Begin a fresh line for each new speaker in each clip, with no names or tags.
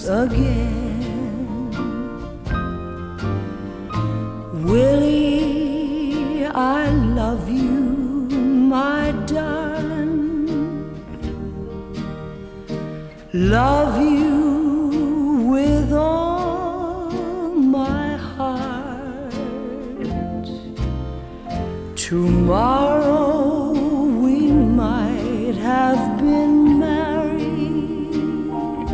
again. Willie, I love you, my darling. Love you with all my heart. Tomorrow we might have been married,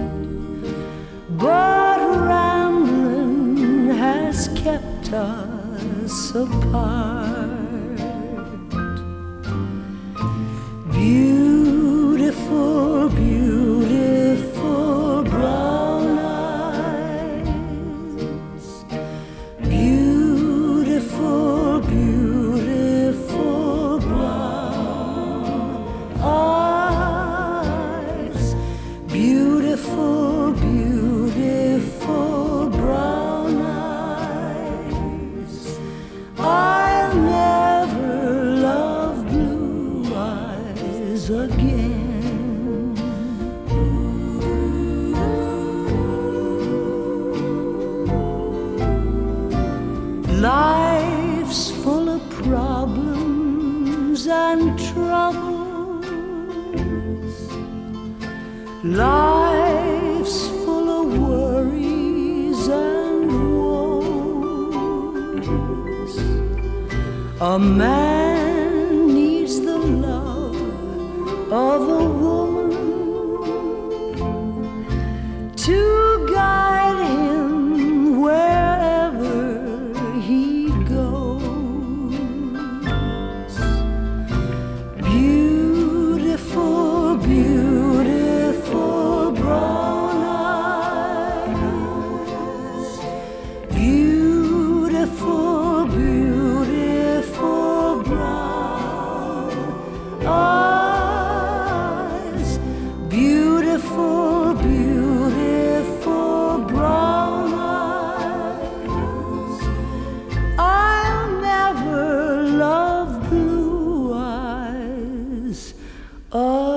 but rambling has kept us apart. Beautiful, beautiful brown eyes. Beautiful, beautiful brown eyes. Beautiful, beautiful brown eyes. I'll never love blue eyes again. Life's full of problems and troubles. Life's full of worries and woes. A man needs the love of a woman to guide him wherever he goes. Beautiful, beautiful brown eyes. Beautiful, beautiful brown eyes. Beautiful, beautiful brown eyes. I'll never love blue eyes